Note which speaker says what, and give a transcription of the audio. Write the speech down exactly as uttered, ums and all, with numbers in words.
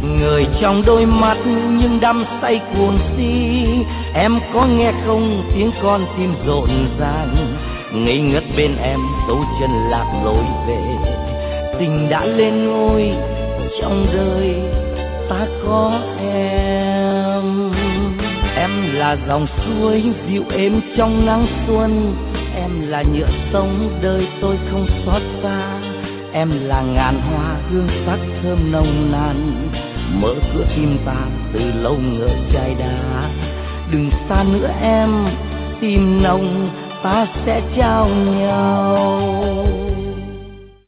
Speaker 1: người trong đôi mắt nhưng đắm say cuồng si. Em có nghe không tiếng con tim rộn ràng, ngây ngất bên em dấu chân lạc lối về. Tình đã lên ngôi trong đời ta có em. Em là dòng suối dịu êm trong nắng xuân, em là nhựa sống đời tôi không xót xa. Em là ngàn hoa hương sắc thơm nồng nàn, mở cửa tim ta từ lâu ngỡ chai đá. Đừng xa nữa em, tim nồng ta sẽ trao nhau.